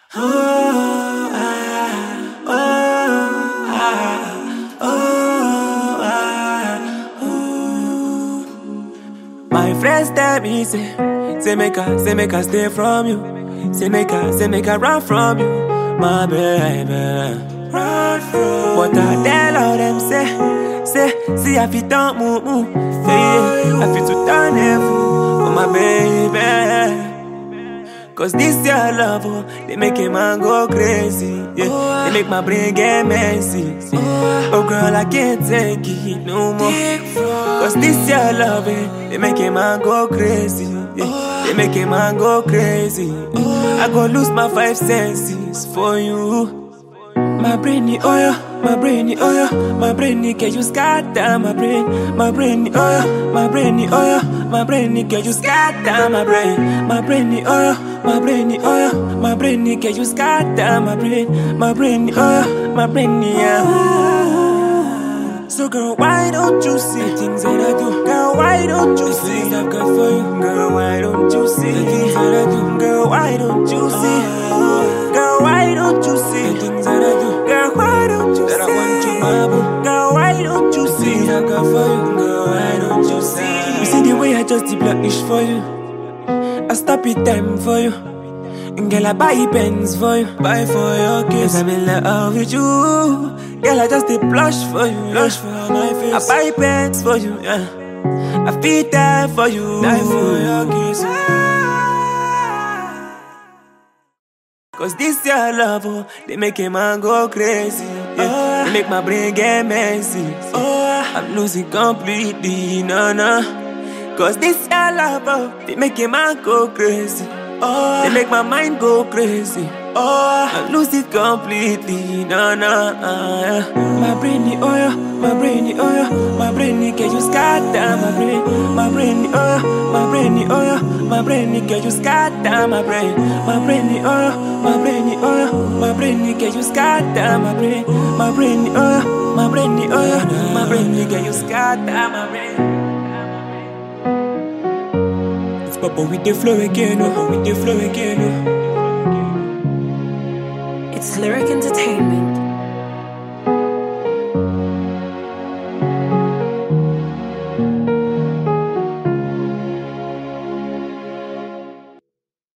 Oh, ah, oh, ah, oh, ah, ooh. My friends tell me say make I stay from you. Say make I run from you, my baby. Run from. But I tell all them see I fit don't move. Yeah, I fit to turn it for my baby. Cause this your love, oh, they make a man go crazy. Yeah, they make my brain get messy. Oh girl, I can't take it no more. Cause this your love, they make a man go crazy. Yeah, they make a man go crazy. I go lose my 5 senses for you. My brainy oil, my brainy oil, my brainy can you scatter my brain, my brainy oil, my brainy oil, my brainy can you scatter my brain, my brainy oil, my brainy oil, my brainy can you scatter my brainy oil, my brainy So girl, why don't you see the things that I do? Girl, why don't you see the things I've got for you? Girl, why don't you see the things that I do? Girl, why don't you see? Girl, why don't you see the things that I do? Girl, why don't you that see? I want you, my boo. Girl, why don't you see the things I got for you? Girl, why don't you see? You see the way I just de-blackish for you. I stop it time for you. And girl, I buy pens for you. Buy for your kiss. I'm in love with you. Girl, I just blush for you. Blush for my face. I buy pens for you, yeah. I feed that for you. Die for your kiss. Cause this your love, oh, they make a man go crazy. Yeah. They make my brain get messy. I'm losing completely, no. Cause this your love, oh, they make a man go crazy. They make my mind go crazy. I lose it completely, no. My brainy oil, my brainy oil, my brainy can you scatter my brain, my brainy oil, my brainy oil, my brainy can you scatter my brain, my brainy oil, my brainy oil, my brainy can you scatter my brain, my brainy oil, my brainy oil, my brainy can you scatter my brain. Papa with the flow again, with the flow again. It's Lyric Entertainment.